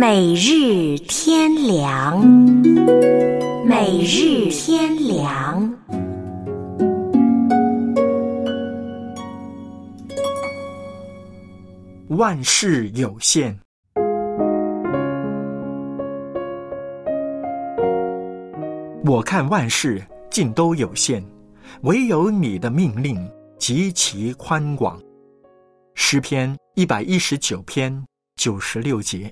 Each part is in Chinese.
每日天良，每日天良。 万事有限。我看万事尽都有限，唯有你的命令极其宽广。诗篇119篇96节。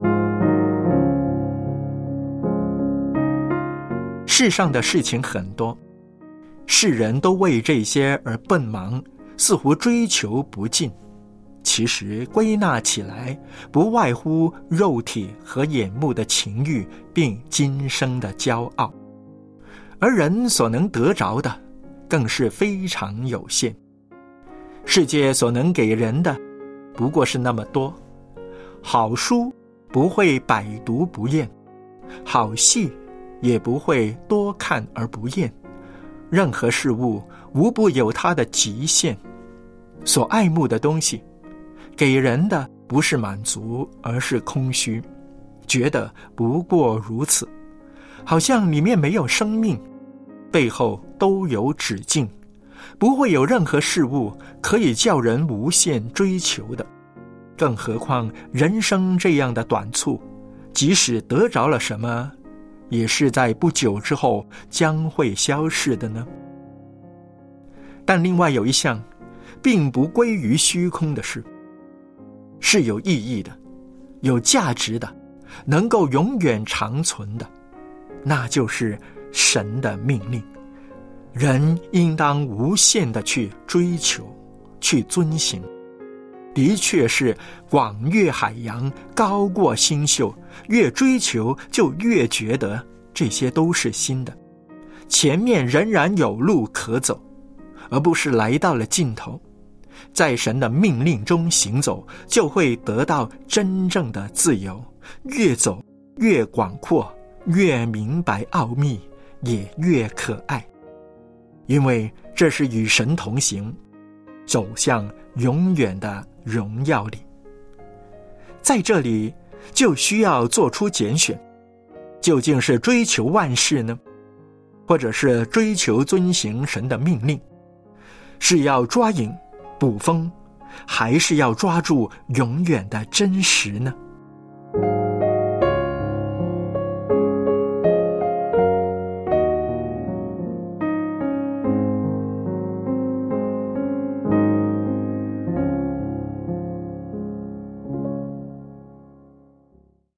世上的事情很多，世人都为这些而奔忙，似乎追求不尽。其实归纳起来，不外乎肉体和眼目的情欲，并今生的骄傲。而人所能得着的，更是非常有限。世界所能给人的，不过是那么多。好书不会百读不厌，好戏也不会多看而不厌。任何事物无不有它的极限。所爱慕的东西，给人的不是满足，而是空虚，觉得不过如此，好像里面没有生命，背后都有止境，不会有任何事物可以叫人无限追求的。更何况人生这样的短促，即使得着了什么，也是在不久之后将会消逝的呢。但另外有一项并不归于虚空的事，是有意义的，有价值的，能够永远长存的，那就是神的命令。人应当无限地去追求，去遵行。的确是广越海洋，高过星宿，越追求就越觉得这些都是新的，前面仍然有路可走，而不是来到了尽头。在神的命令中行走，就会得到真正的自由，越走越广阔，越明白奥秘，也越可爱。因为这是与神同行，走向永远的荣耀里。在这里就需要做出拣选，究竟是追求万事呢，或者是追求遵行神的命令？是要抓影捕风，还是要抓住永远的真实呢？